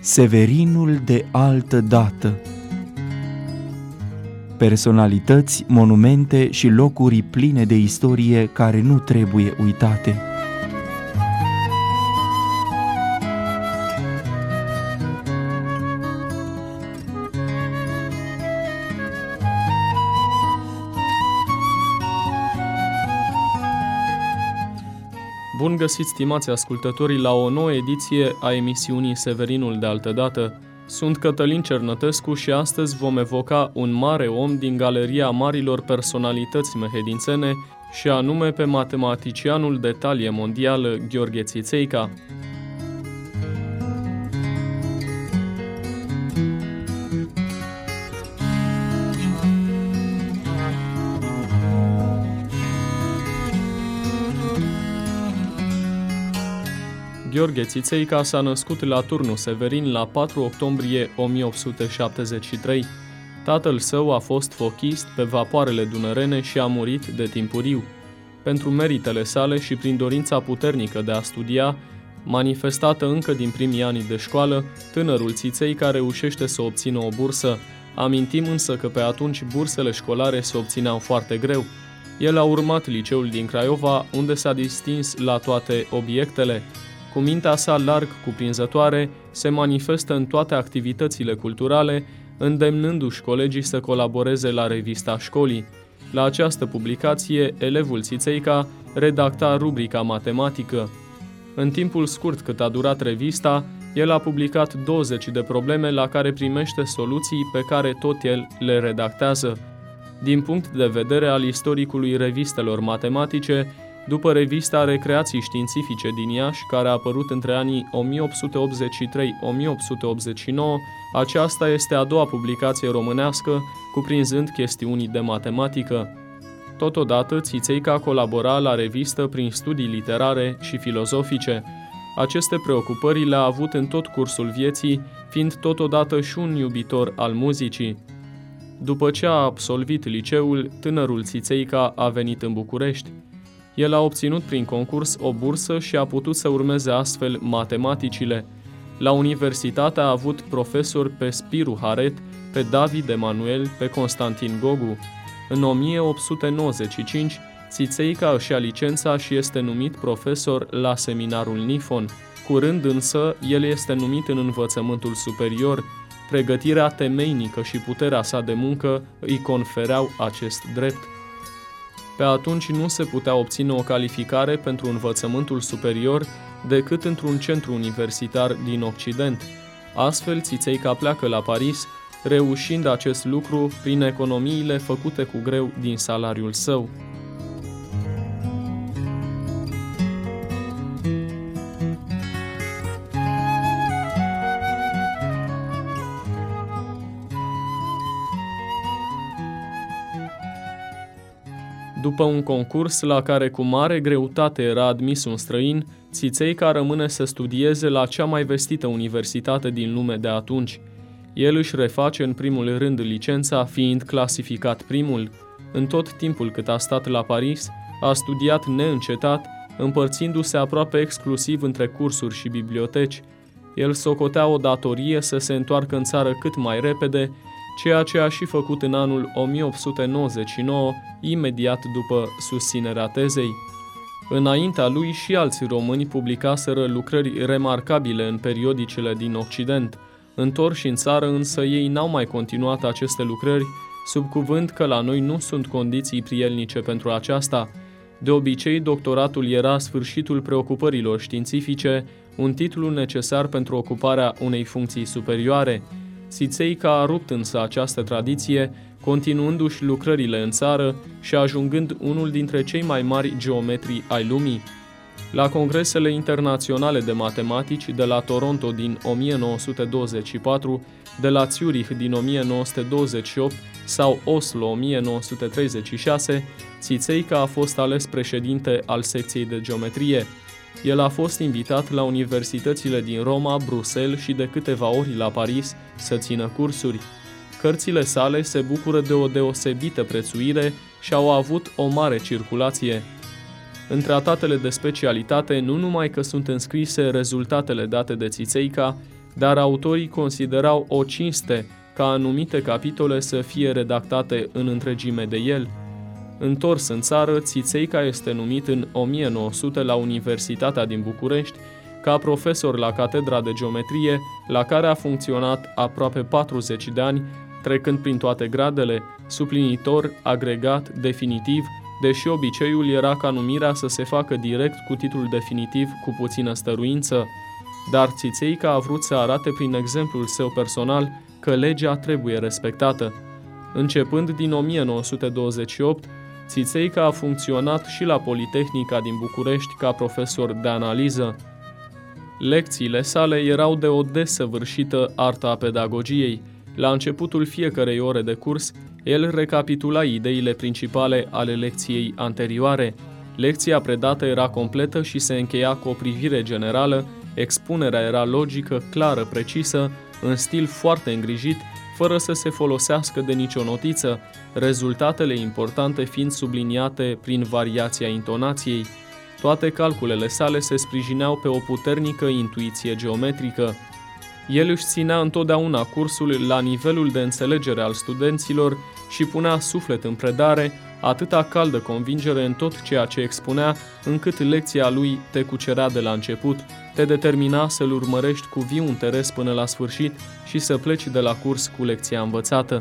Severinul de altă dată. Personalități, monumente și locuri pline de istorie care nu trebuie uitate. Bun găsit, stimați ascultătorii, la o nouă ediție a emisiunii Severinul de altădată. Sunt Cătălin Cernătescu și astăzi vom evoca un mare om din galeria marilor personalități mehedințene și anume pe matematicianul de talie mondială Gheorghe Țițeica. Gheorghe Țițeica s-a născut la Turnul Severin la 4 octombrie 1873. Tatăl său a fost fochist pe vapoarele dunărene și a murit de timpuriu. Pentru meritele sale și prin dorința puternică de a studia, manifestată încă din primii ani de școală, tânărul Țițeica reușește să obțină o bursă. Amintim însă că pe atunci bursele școlare se obțineau foarte greu. El a urmat liceul din Craiova, unde s-a distins la toate obiectele. Cu mintea sa larg cuprinzătoare, se manifestă în toate activitățile culturale, îndemnându-și colegii să colaboreze la revista școlii. La această publicație, elevul Țițeica redacta rubrica matematică. În timpul scurt cât a durat revista, el a publicat 20 de probleme la care primește soluții pe care tot el le redactează. Din punct de vedere al istoricului revistelor matematice, după revista Recreații Științifice din Iași, care a apărut între anii 1883-1889, aceasta este a doua publicație românească cuprinzând chestiuni de matematică. Totodată, Țițeica colabora la revistă prin studii literare și filozofice. Aceste preocupări le-a avut în tot cursul vieții, fiind totodată și un iubitor al muzicii. După ce a absolvit liceul, tânărul Țițeica a venit în București. El a obținut prin concurs o bursă și a putut să urmeze astfel matematicile. La universitate a avut profesori pe Spiru Haret, pe David Emanuel, pe Constantin Gogu. În 1895, Țițeica își ia licența și este numit profesor la seminarul Nifon. Curând însă, el este numit în învățământul superior. Pregătirea temeinică și puterea sa de muncă îi confereau acest drept. Pe atunci nu se putea obține o calificare pentru învățământul superior decât într-un centru universitar din Occident. Astfel, Țițeica pleacă la Paris, reușind acest lucru prin economiile făcute cu greu din salariul său. După un concurs la care cu mare greutate era admis un străin, Țițeica rămâne să studieze la cea mai vestită universitate din lume de atunci. El își reface în primul rând licența, fiind clasificat primul. În tot timpul cât a stat la Paris, a studiat neîncetat, împărțindu-se aproape exclusiv între cursuri și biblioteci. El socotea o datorie să se întoarcă în țară cât mai repede, ceea ce a și făcut în anul 1899, imediat după susținerea tezei. Înaintea lui și alți români publicaseră lucrări remarcabile în periodicele din Occident. Întorși în țară, însă, ei n-au mai continuat aceste lucrări, sub cuvânt că la noi nu sunt condiții prielnice pentru aceasta. De obicei, doctoratul era sfârșitul preocupărilor științifice, un titlu necesar pentru ocuparea unei funcții superioare. Țițeica a rupt însă această tradiție, continuându-și lucrările în țară și ajungând unul dintre cei mai mari geometri ai lumii. La congresele internaționale de matematici de la Toronto din 1924, de la Zurich din 1928 sau Oslo 1936, Țițeica a fost ales președinte al secției de geometrie. El a fost invitat la universitățile din Roma, Bruxelles și de câteva ori la Paris să țină cursuri. Cărțile sale se bucură de o deosebită prețuire și au avut o mare circulație. În tratatele de specialitate nu numai că sunt înscrise rezultatele date de Țițeica, dar autorii considerau o cinste ca anumite capitole să fie redactate în întregime de el. Întors în țară, Țițeica este numit în 1900 la Universitatea din București ca profesor la catedra de geometrie, la care a funcționat aproape 40 de ani, trecând prin toate gradele, suplinitor, agregat, definitiv, deși obiceiul era ca numirea să se facă direct cu titlul definitiv cu puțină stăruință, dar Țițeica a vrut să arate prin exemplul său personal că legea trebuie respectată. Începând din 1928, Țițeica a funcționat și la Politehnica din București ca profesor de analiză. Lecțiile sale erau de o desăvârșită artă a pedagogiei. La începutul fiecărei ore de curs, el recapitula ideile principale ale lecției anterioare. Lecția predată era completă și se încheia cu o privire generală, expunerea era logică, clară, precisă, în stil foarte îngrijit, fără să se folosească de nicio notiță, rezultatele importante fiind subliniate prin variația intonației. Toate calculele sale se sprijineau pe o puternică intuiție geometrică. El își ținea întotdeauna cursul la nivelul de înțelegere al studenților și punea suflet în predare, atâta caldă convingere în tot ceea ce expunea, încât lecția lui te cucerea de la început, te determina să-l urmărești cu viu interes până la sfârșit și să pleci de la curs cu lecția învățată.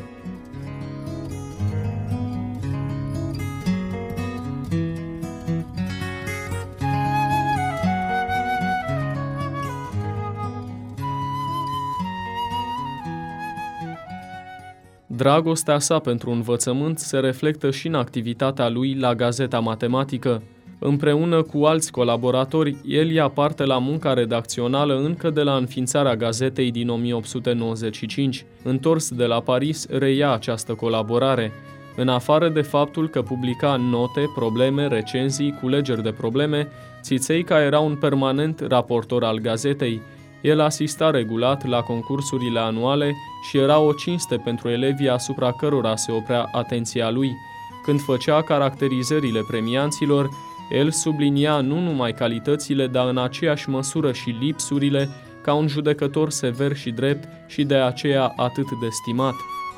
Dragostea sa pentru învățământ se reflectă și în activitatea lui la Gazeta Matematică. Împreună cu alți colaboratori, el ia parte la munca redacțională încă de la înființarea gazetei din 1895. Întors de la Paris, reia această colaborare. În afară de faptul că publica note, probleme, recenzii, culegeri de probleme, Țițeica era un permanent raportor al gazetei. El asista regulat la concursurile anuale și era o cinste pentru elevii asupra cărora se oprea atenția lui. Când făcea caracterizările premianților, el sublinia nu numai calitățile, dar în aceeași măsură și lipsurile, ca un judecător sever și drept și de aceea atât de stimat.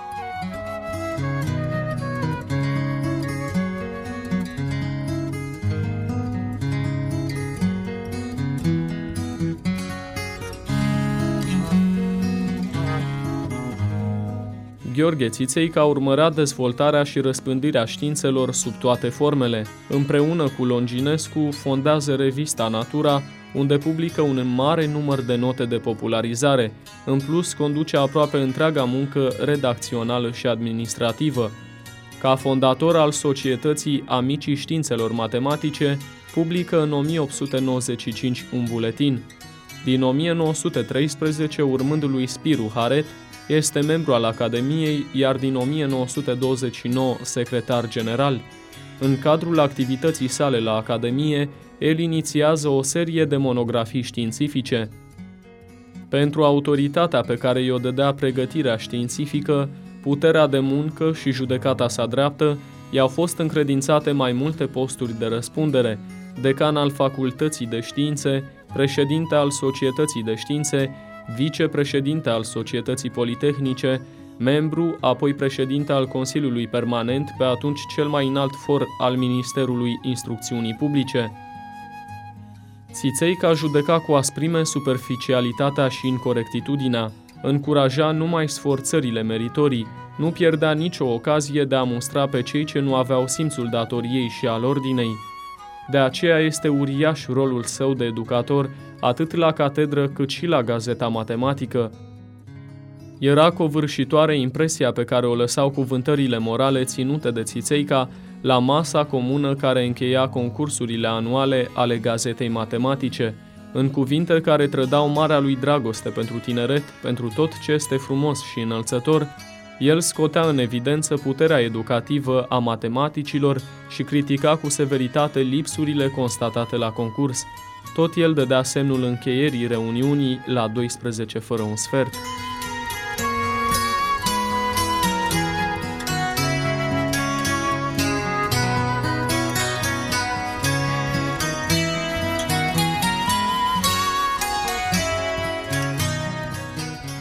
Gheorghe Țițeica urmărea dezvoltarea și răspândirea științelor sub toate formele. Împreună cu Longinescu fondează revista Natura, unde publică un mare număr de note de popularizare. În plus, conduce aproape întreaga muncă redacțională și administrativă. Ca fondator al Societății Amicii Științelor Matematice, publică în 1895 un buletin. Din 1913, urmând lui Spiru Haret, este membru al Academiei, iar din 1929 secretar general. În cadrul activității sale la Academie, el inițiază o serie de monografii științifice. Pentru autoritatea pe care i-o dădea pregătirea științifică, puterea de muncă și judecata sa dreaptă, i-au fost încredințate mai multe posturi de răspundere: decan al Facultății de Științe, președinte al Societății de Științe, vicepreședinte al Societății Politehnice, membru, apoi președinte al Consiliului Permanent, pe atunci cel mai înalt for al Ministerului Instrucțiunii Publice. Țițeica judeca cu asprime superficialitatea și incorectitudinea, încuraja numai sforțările meritorii, nu pierdea nicio ocazie de a mustra pe cei ce nu aveau simțul datoriei și al ordinei. De aceea este uriaș rolul său de educator, atât la catedră cât și la Gazeta Matematică. Era covârșitoare impresia pe care o lăsau cuvântările morale ținute de Țițeica la masa comună care încheia concursurile anuale ale Gazetei Matematice, în cuvinte care trădau marea lui dragoste pentru tineret, pentru tot ce este frumos și înălțător. El scotea în evidență puterea educativă a matematicilor și critica cu severitate lipsurile constatate la concurs. Tot el dădea semnul încheierii reuniunii la 12 fără un sfert.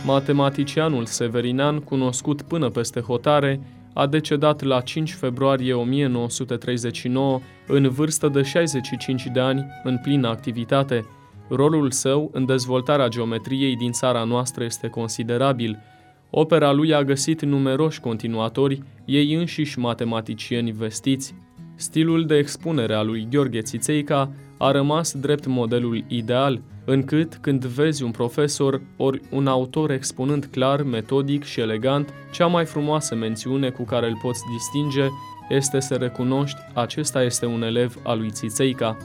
Matematicianul Severinean, cunoscut până peste hotare, a decedat la 5 februarie 1939, în vârstă de 65 de ani, în plină activitate. Rolul său în dezvoltarea geometriei din țara noastră este considerabil. Opera lui a găsit numeroși continuatori, ei înșiși matematicieni vestiți. Stilul de expunere a lui Gheorghe Țițeica a rămas drept modelul ideal, încât, când vezi un profesor ori un autor expunând clar, metodic și elegant, cea mai frumoasă mențiune cu care îl poți distinge este să recunoști: acesta este un elev al lui Țițeica.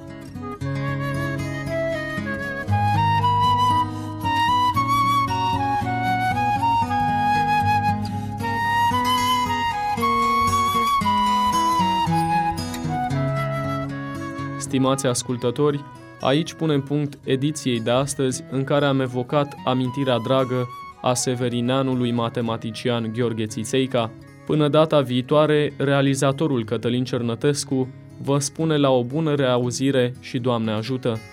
Stimați ascultători, aici punem punct ediției de astăzi, în care am evocat amintirea dragă a severineanului matematician Gheorghe Țițeica. Până data viitoare, realizatorul Cătălin Cernătescu vă spune la o bună reauzire și Doamne ajută!